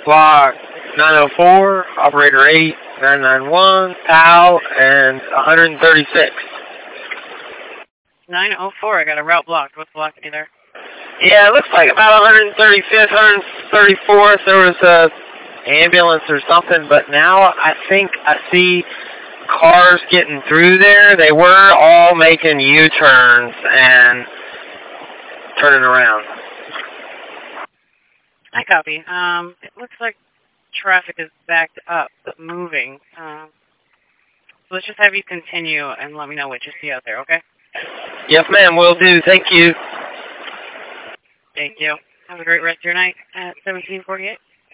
block 904, operator 8, 991, PAL, and 136. 904, I got a route blocked. What's blocking you there? Yeah, it looks like about 135th, 134th, there was a ambulance or something, but now I think I see cars getting through there. They were all making U-turns and turning around. I copy. It looks like traffic is backed up, but moving. So let's just have you continue and let me know what you see out there, okay? Yes, ma'am, will do. Thank you. Thank you. Have a great rest of your night at 1748.